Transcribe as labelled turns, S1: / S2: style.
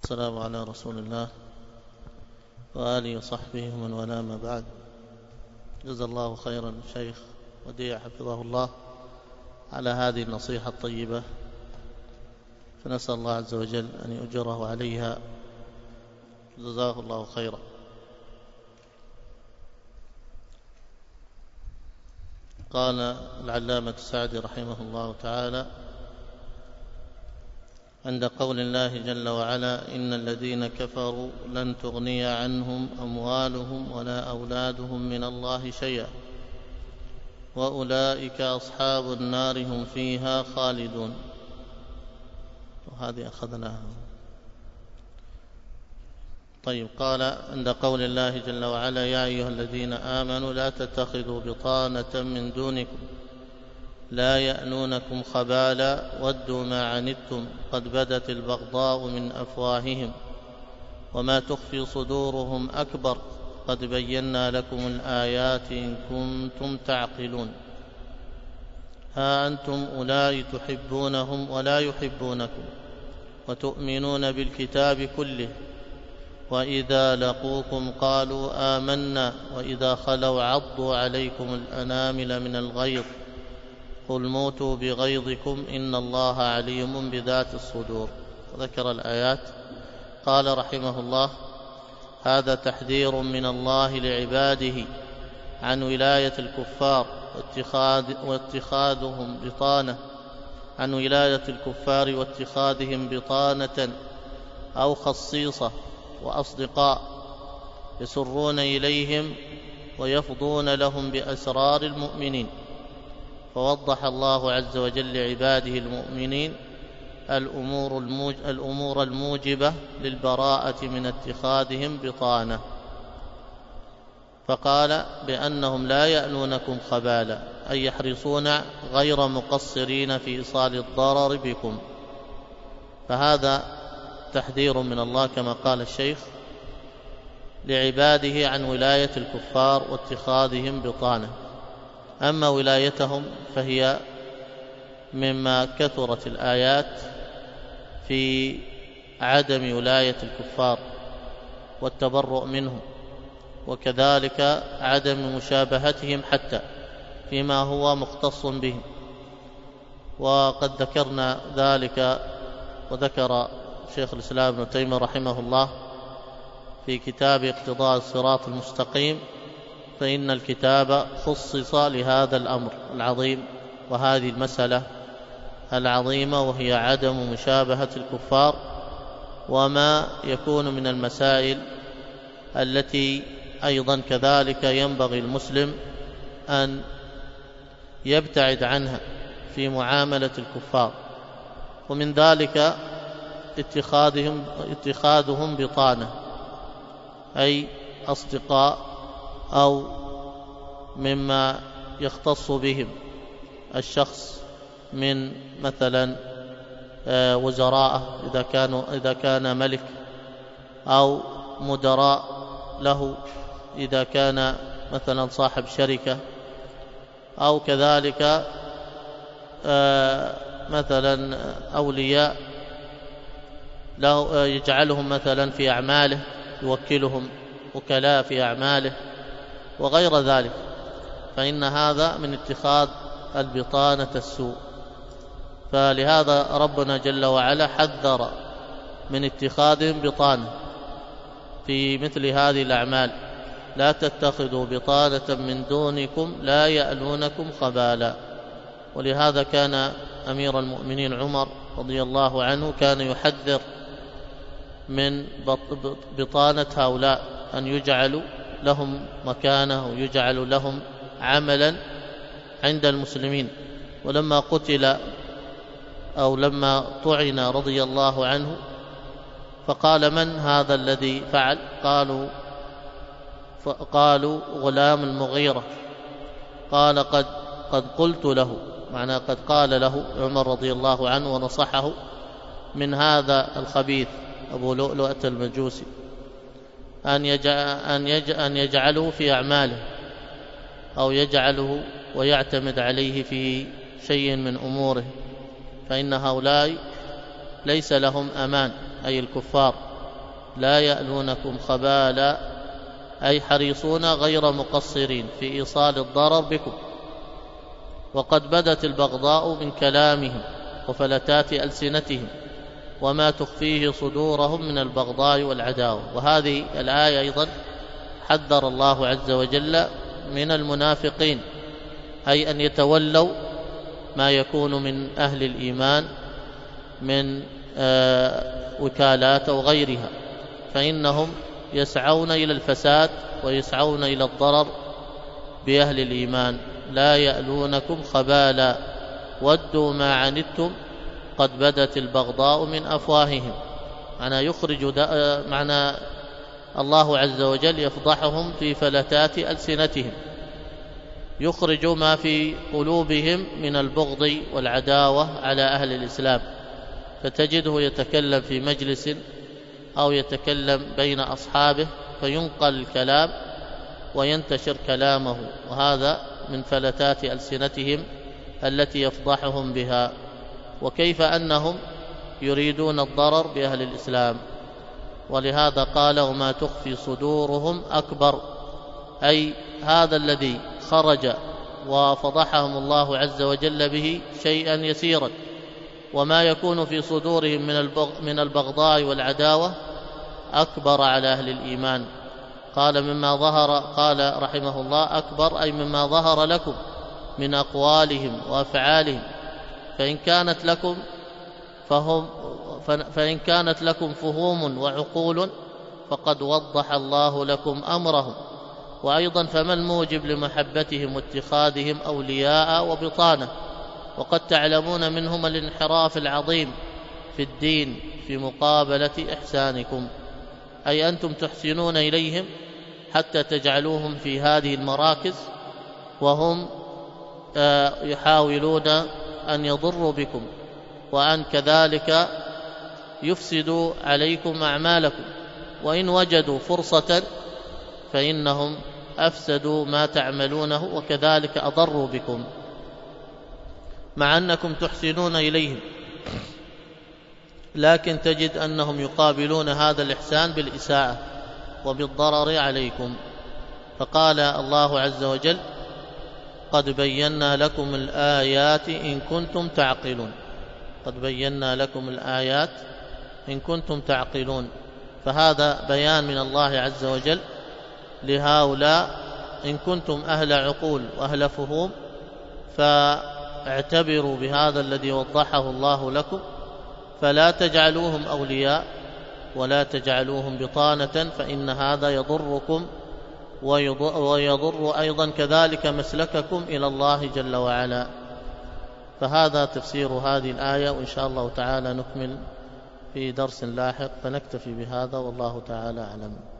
S1: السلام على رسول الله وآله وصحبه ومن والاه، ما بعد. جزا الله خيرا الشيخ وديع حفظه الله على هذه النصيحة الطيبة، فنسأل الله عز وجل أن يؤجره عليها، جزاه الله خيرا. قال العلامة السعدي رحمه الله تعالى عند قول الله جل وعلا: إن الذين كفروا لن تغني عنهم أموالهم ولا أولادهم من الله شيئا وأولئك أصحاب النار هم فيها خالدون. وهذه أخذناها. طيب، قال عند قول الله جل وعلا: يا أيها الذين آمنوا لا تتخذوا بطانة من دونكم لا يألونكم خبالا ودوا ما عنتم قد بدت البغضاء من أفواههم وما تخفي صدورهم أكبر قد بينا لكم الآيات إن كنتم تعقلون. ها أنتم أولئك تحبونهم ولا يحبونكم وتؤمنون بالكتاب كله وإذا لقوكم قالوا آمنا وإذا خلوا عضوا عليكم الأنامل من الغيظ قل موتوا بغيظكم إن الله عليم بذات الصدور. وذكر الآيات. قال رحمه الله: هذا تحذير من الله لعباده عن ولاية الكفار واتخاذهم بطانة أو خصيصة وأصدقاء يسرون إليهم ويفضون لهم بأسرار المؤمنين. فوضح الله عز وجل لعباده المؤمنين الأمور الموجبة للبراءة من اتخاذهم بطانة، فقال بأنهم لا يألونكم خبالا، أي يحرصون غير مقصرين في إيصال الضرر بكم. فهذا تحذير من الله كما قال الشيخ لعباده عن ولاية الكفار واتخاذهم بطانة. أما ولايتهم فهي مما كثرت الآيات في عدم ولاية الكفار والتبرؤ منهم، وكذلك عدم مشابهتهم حتى فيما هو مختص بهم. وقد ذكرنا ذلك، وذكر شيخ الإسلام ابن تيمية رحمه الله في كتاب اقتضاء الصراط المستقيم: فإن الكتاب خصص لهذا الأمر العظيم وهذه المسألة العظيمة، وهي عدم مشابهة الكفار، وما يكون من المسائل التي أيضا كذلك ينبغي المسلم أن يبتعد عنها في معاملة الكفار. ومن ذلك اتخاذهم بطانة، أي أصدقاء أو مما يختص بهم الشخص من مثلا وزراءه إذا كان ملك، أو مدراء له إذا كان مثلا صاحب شركة، أو كذلك مثلا أولياء له يجعلهم مثلا في أعماله، يوكلهم وكلاء في أعماله وغير ذلك. فإن هذا من اتخاذ البطانة السوء. فلهذا ربنا جل وعلا حذر من اتخاذهم بطانة في مثل هذه الأعمال: لا تتخذوا بطانة من دونكم لا يألونكم خبالا. ولهذا كان أمير المؤمنين عمر رضي الله عنه كان يحذر من بطانة هؤلاء، أن يجعلوا لهم مكانة ويجعل لهم عملا عند المسلمين. ولما قتل أو لما طعن رضي الله عنه فقال: من هذا الذي فعل؟ قالوا: غلام المغيرة. قال: قد قلت له، معنى قد قال له عمر رضي الله عنه ونصحه من هذا الخبيث أبو لؤلؤة المجوسي أن يجعله في أعماله، أو يجعله ويعتمد عليه في شيء من أموره، فإن هؤلاء ليس لهم أمان، أي الكفار لا يألونكم خبالا، أي حريصون غير مقصرين في إيصال الضرر بكم، وقد بدت البغضاء من كلامهم وفلتات ألسنتهم وما تخفيه صدورهم من البغضاء والعداوة. وهذه الآية أيضا حذر الله عز وجل من المنافقين، أي أن يتولوا ما يكون من أهل الإيمان من وكالات أو غيرها، فإنهم يسعون إلى الفساد ويسعون إلى الضرر بأهل الإيمان. لا يألونكم خبالا ودوا ما عنتم قد بدت البغضاء من أفواههم. معنى الله عز وجل يفضحهم في فلتات ألسنتهم، يخرج ما في قلوبهم من البغض والعداوة على أهل الإسلام، فتجده يتكلم في مجلس أو يتكلم بين أصحابه فينقل الكلام وينتشر كلامه، وهذا من فلتات ألسنتهم التي يفضحهم بها. وكيف أنهم يريدون الضرر بأهل الإسلام، ولهذا قال وما تخفي صدورهم أكبر، أي هذا الذي خرج وفضحهم الله عز وجل به شيئا يسيرا، وما يكون في صدورهم من البغضاء والعداوة أكبر على أهل الإيمان. قال رحمه الله أكبر أي مما ظهر لكم من أقوالهم وأفعالهم، فإن كانت لكم فهوم وعقول فقد وضح الله لكم أمرهم. وأيضا فما الموجب لمحبتهم واتخاذهم أولياء وبطانة، وقد تعلمون منهم الانحراف العظيم في الدين في مقابلة إحسانكم، أي أنتم تحسنون إليهم حتى تجعلوهم في هذه المراكز، وهم يحاولون أن يضروا بكم وأن كذلك يفسدوا عليكم أعمالكم، وإن وجدوا فرصة فإنهم أفسدوا ما تعملونه وكذلك أضروا بكم، مع أنكم تحسنون إليهم، لكن تجد أنهم يقابلون هذا الإحسان بالإساءة وبالضرر عليكم. فقال الله عز وجل قد بينا لكم الآيات إن كنتم تعقلون، قد بينا لكم الآيات إن كنتم تعقلون. فهذا بيان من الله عز وجل لهؤلاء، إن كنتم أهل عقول وأهل فهوم فاعتبروا بهذا الذي وضحه الله لكم، فلا تجعلوهم أولياء ولا تجعلوهم بطانة، فإن هذا يضركم ويضر أيضا كذلك مسلككم إلى الله جل وعلا. فهذا تفسير هذه الآية، وإن شاء الله تعالى نكمل في درس لاحق، فنكتفي بهذا والله تعالى أعلم.